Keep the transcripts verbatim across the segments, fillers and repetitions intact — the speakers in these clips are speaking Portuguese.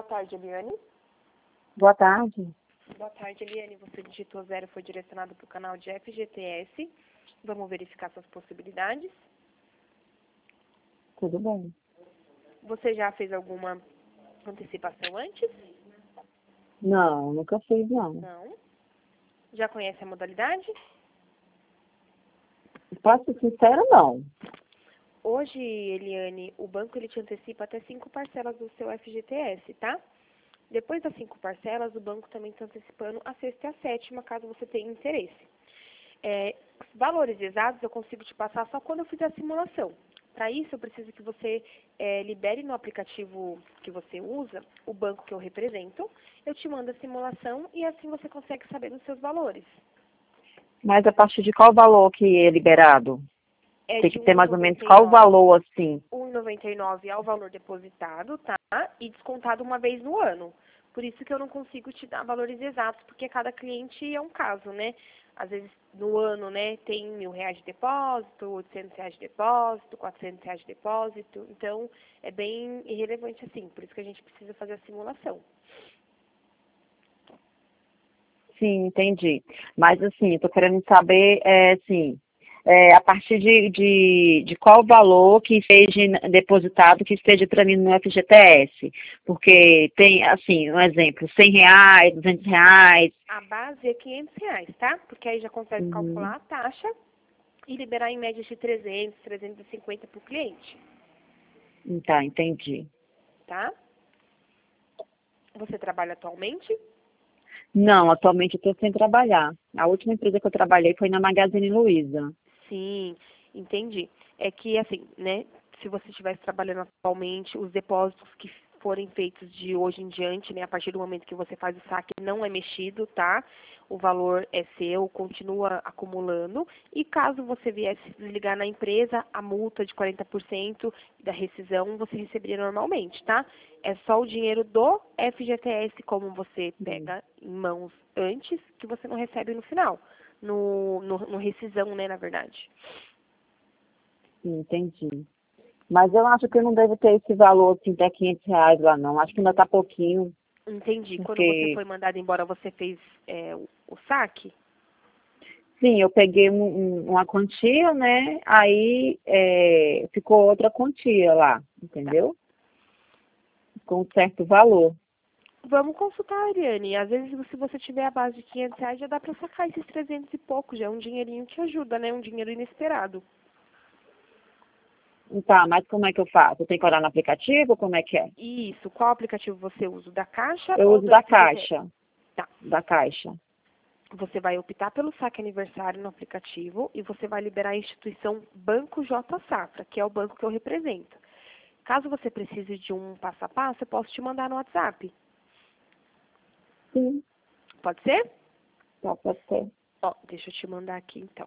Boa tarde, Eliane. Boa tarde. Boa tarde, Eliane. Você digitou zero, foi direcionado para o canal de F G T S. Vamos verificar suas possibilidades. Tudo bem. Você já fez alguma antecipação antes? Não, nunca fiz, não. Não. Já conhece a modalidade? Pra ser sincera, não. Hoje, Eliane, o banco ele te antecipa até cinco parcelas do seu F G T S, tá? Depois das cinco parcelas, o banco também está antecipando a sexta e a sétima, caso você tenha interesse. É, valores exatos eu consigo te passar só quando eu fizer a simulação. Para isso, eu preciso que você é, libere no aplicativo que você usa o banco que eu represento. Eu te mando a simulação e assim você consegue saber os seus valores. Mas a partir de qual valor que é liberado? É Tem de que ter mais ou menos qual um vírgula noventa e nove valor, assim? um vírgula noventa e nove é o valor depositado, tá? E descontado uma vez no ano. Por isso que eu não consigo te dar valores exatos, porque cada cliente é um caso, né? Às vezes, no ano, né, tem mil reais de depósito, oitocentos reais de depósito, quatrocentos reais de depósito. Então, é bem irrelevante assim. Por isso que a gente precisa fazer a simulação. Sim, entendi. Mas, assim, eu tô querendo saber, é, assim, é, a partir de, de, de qual valor que esteja depositado, que esteja para mim no F G T S. Porque tem, assim, um exemplo, cem reais, duzentos reais. A base é quinhentos reais, tá? Porque aí já consegue Uhum. calcular a taxa e liberar em média de trezentos, trezentos e cinquenta para o cliente, Tá, entendi. tá? Você trabalha atualmente? Não, atualmente eu estou sem trabalhar. A última empresa que eu trabalhei foi na Magazine Luiza. Sim, entendi. É que, assim, né, se você estivesse trabalhando atualmente, os depósitos que forem feitos de hoje em diante, né, a partir do momento que você faz o saque, não é mexido, tá? O valor é seu, continua acumulando. E caso você viesse desligar na empresa, a multa de quarenta por cento da rescisão você receberia normalmente, tá? É só o dinheiro do F G T S, como você pega em mãos antes, que você não recebe no final. No, no, no rescisão, né, na verdade. Entendi. Mas eu acho que eu não devo ter esse valor assim, até quinhentos reais lá não. Acho que ainda está pouquinho, Entendi. Quando você porque... foi mandado embora, você fez é, o, o saque? Sim, eu peguei um, um, uma quantia, né? Aí é, ficou outra quantia lá, Tá. entendeu? Com um certo valor. Vamos consultar, Ariane. Às vezes, se você tiver a base de quinhentos reais, já dá para sacar esses trezentos e pouco. Já é um dinheirinho que ajuda, né? Um dinheiro inesperado. Tá, mas como é que eu faço? Eu tenho que olhar no aplicativo? Como é que é? Isso. Qual aplicativo você usa? O da Caixa Eu ou uso do da F G T S? Caixa. Tá. Da Caixa. Você vai optar pelo saque aniversário no aplicativo e você vai liberar a instituição Banco J Safra, que é o banco que eu represento. Caso você precise de um passo a passo, eu posso te mandar no WhatsApp. Sim, Pode ser? tá, pode ser. Ó, deixa eu te mandar aqui então.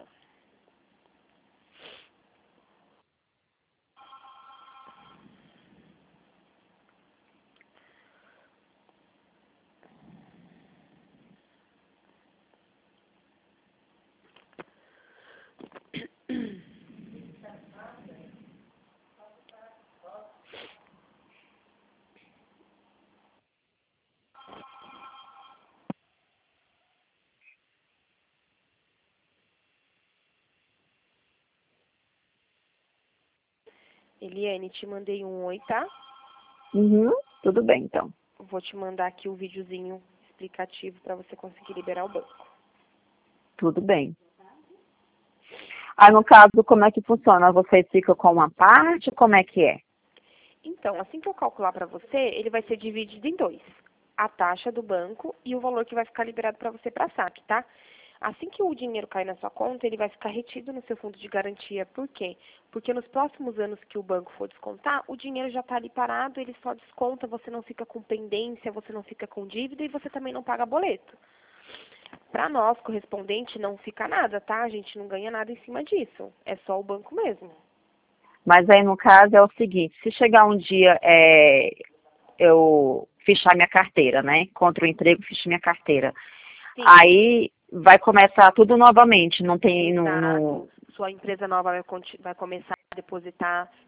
Eliane, te mandei um oi, tá? Uhum, tudo bem, então. Vou te mandar aqui o videozinho explicativo para você conseguir liberar o banco. Tudo bem. Aí, no caso, como é que funciona? Vocês ficam com uma parte? Como é que é? Então, assim que eu calcular para você, ele vai ser dividido em dois. A taxa do banco e o valor que vai ficar liberado para você para saque, tá? Assim que o dinheiro cair na sua conta, ele vai ficar retido no seu fundo de garantia. Por quê? Porque nos próximos anos que o banco for descontar, o dinheiro já está ali parado, ele só desconta, você não fica com pendência, você não fica com dívida e você também não paga boleto. Para nós, correspondente, não fica nada, tá? A gente não ganha nada em cima disso. É só o banco mesmo. Mas aí, no caso, é o seguinte, se chegar um dia, é, eu fichar minha carteira, né? Contra o emprego, ficho minha carteira. Sim. Aí vai começar tudo novamente, não tem... No, Exato. no... Sua empresa nova vai, vai começar a depositar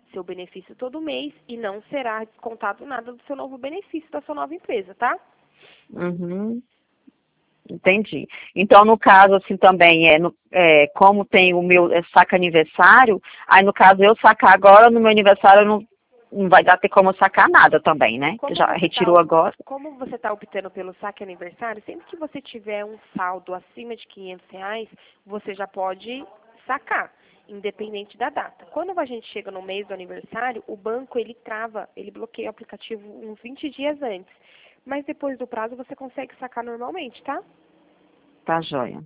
seu benefício todo mês e não será descontado nada do seu novo benefício da sua nova empresa, tá? Uhum. Entendi. Então, no caso, assim, também, é, no, é como tem o meu é, saca aniversário, aí, no caso, eu sacar agora, no meu aniversário, não, não vai dar ter como eu sacar nada também, né? Como Já você retirou tá, agora. como você está optando pelo saque aniversário, sempre que você tiver um saldo acima de quinhentos reais, você já pode sacar, independente da data. Quando a gente chega no mês do aniversário, o banco, ele trava, ele bloqueia o aplicativo uns vinte dias antes. Mas depois do prazo, você consegue sacar normalmente, tá? Tá, joia.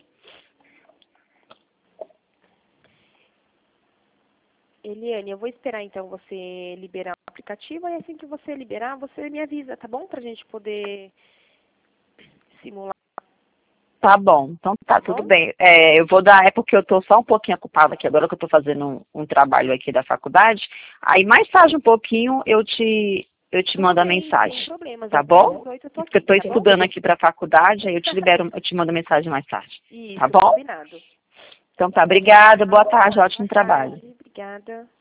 Eliane, eu vou esperar então você liberar o aplicativo e assim que você liberar, você me avisa, tá bom? Pra gente poder simular, Tá bom, então tá, tá tudo bom? bem. É, eu vou dar, é porque eu tô só um pouquinho ocupada aqui, agora que eu tô fazendo um, um trabalho aqui da faculdade. Aí mais tarde um pouquinho eu te, eu te Tudo mando a bem, sem mensagem, problemas. tá Até às bom? oito eu tô Porque eu aqui, tô tá bom? estudando aqui pra faculdade, aí eu te libero, eu te mando a mensagem mais tarde. Tá Isso, bom? combinado. Então tá, obrigada, boa Tá bom. tarde, ótimo Boa trabalho. tarde, obrigada.